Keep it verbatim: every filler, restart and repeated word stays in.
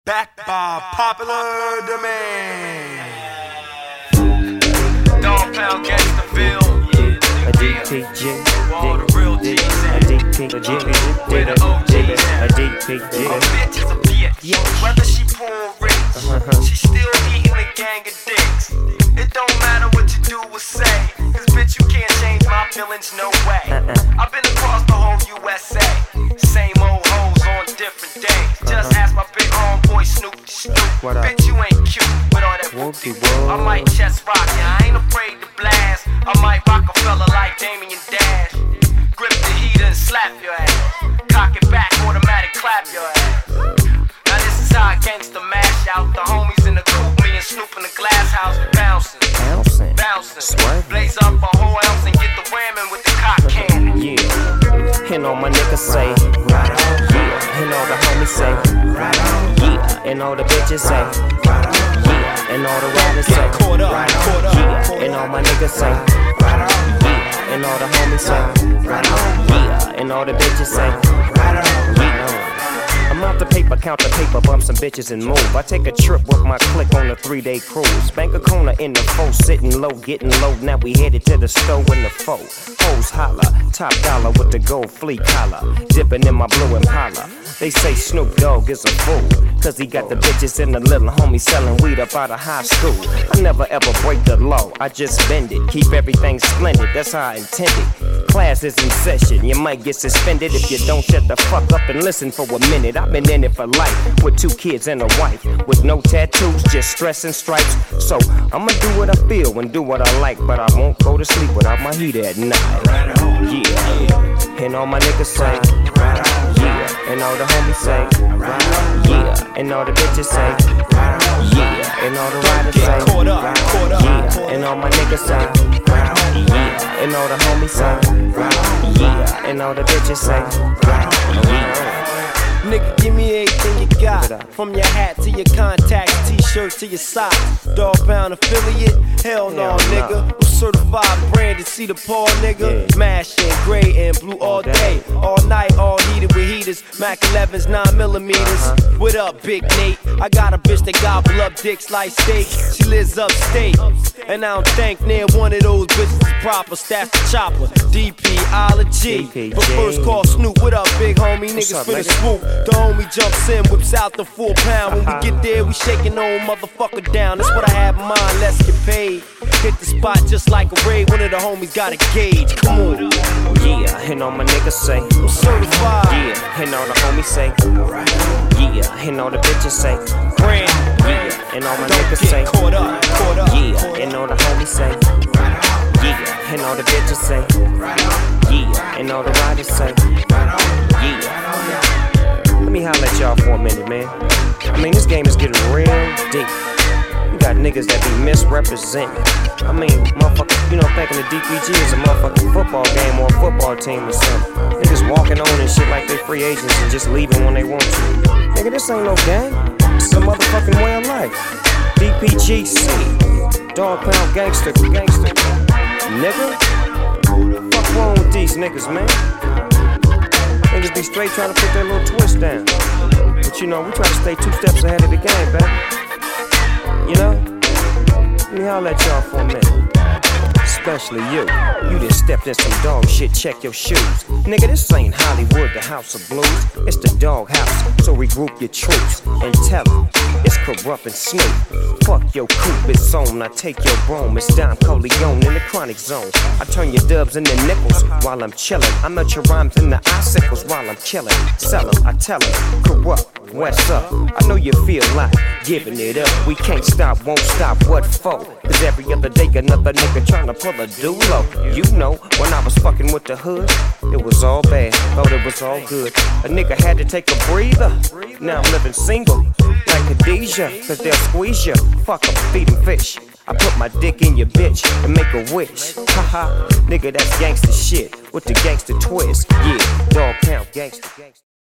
Back by popular demand. Dog Pound Gangsterville. A D P G, All the real G's a D P G, Where the O Gs a D P G. A bitch is a bitch. Whether she poor or rich, she still eating a gang of dicks. It don't matter what you do or say, cause bitch you can't change my feelings, no way. I've been across the whole U S A, same old hoes on different days. Just ask my big homeboy Snoop the Snoop. Bitch you ain't cute with all that whoopty whoop. I might chest rock ya, I ain't afraid to blast. I might rock a fella like Damien Dash. Grip the heater and slap your ass. Cock it back, automatic clap your ass. Now this is how a gangster mash out. The homies in the coupe, me and Snoop in the glass house. Bouncing, Bouncing, bouncing, swerving. blaze up a whole ounce and get the whamming with the cock cannon. Yeah, and all my niggas say, yeah, and all the homies say, yeah, and all the bitches say, yeah, and all the riders say, Caught up, caught up, yeah, and all my niggas say, yeah, and all the homies say, yeah, and all the bitches say, yeah. I'm out the paper, count the paper, bump some bitches and move. I take a trip with my clique on a three-day cruise. Bank a corner in the foe, sitting low, getting low. Now we headed to the store in the foe. Hoes holla, top dollar with the gold flea collar. Dipping in my blue Impala. They say Snoop Dogg is a fool, cause he got the bitches and the little homie selling weed up out of high school. I never ever break the law, I just bend it. Keep everything splendid, that's how I intended. Class is in session, you might get suspended if you don't shut the fuck up and listen for a minute. I've been in it for life, with two kids and a wife, with no tattoos, just stress and stripes. So I'ma do what I feel and do what I like, but I won't go to sleep without my heater at night. Yeah, and all my niggas say, yeah, and all the homies say, yeah, and all the bitches say, yeah, and all the riders say, yeah, and all my niggas say, yeah, and all the homies say, yeah, and all the bitches say, yeah. Nigga, give me everything you got. From your hat to your contacts, t-shirts to your socks. Dog Pound affiliate? Hell no, nigga. I'm certified branded, see the Paul, nigga. Mashing gray and blue all day, all night, all heated with heaters. Mac elevens, nine millimeters. What up, Big Nate? I got a bitch that gobble up dicks like steak. She lives upstate, and I don't think near one of those bitches is proper. Staff the chopper, D P, ology. But first call Snoop, what up, big homie? Niggas finna swoop. The homie jumps in, whips out the full pound. When we get there, we shaking old motherfucker down. That's what I have in mind, let's get paid. Hit the spot just like a raid, one of the homies got a gauge, come on. Yeah, and all my niggas say, I'm certified. yeah, and all the homies say, yeah, and all the bitches say, Brand, yeah, and all my don't niggas get say, caught up, caught up. yeah, and all the homies say, yeah, and all the bitches say, yeah, and all the riders say, yeah. Let me holler at y'all for a minute, man. I mean, this game is getting real deep. You got niggas that be misrepresenting. I mean, motherfucker, you know, thinking the D P G is a motherfucking football game or a football team or something. Niggas walking on and shit like they free agents and just leaving when they want to. Nigga, this ain't no game. This is a motherfucking way of life. D P G C, Dog Pound Gangster, Gangster. Nigga, fuck wrong with these niggas, man? Niggas be straight trying to put their little twist down. But you know, we try to stay two steps ahead of the game, baby. You know? Let me holler at y'all for a minute. Especially you. You done stepped in some dog shit, check your shoes. Nigga, this ain't Hollywood, the house of blues. It's the dog house, so regroup your troops and tell them it's Corrupt and Snoop. Fuck your coupe, it's on, I take your brome. It's Don Corleone in the chronic zone. I turn your dubs into nickels while I'm chillin'. I melt your rhymes into icicles while I'm killin'. Sell 'em, I tell 'em, Corrupt, what's up? I know you feel like giving it up. We can't stop, won't stop, what for? Cause every other day another nigga tryna pull a dulo. You know, when I was fucking with the hood, it was all bad, thought it was all good. A nigga had to take a breather. Now I'm living single, like Khadijah, cause they'll squeeze you. Fuck 'em, feed 'em fish. I put my dick in your bitch and make a wish. Haha, nigga, that's gangsta shit with the gangsta twist. Yeah, Dog Pound gangsta.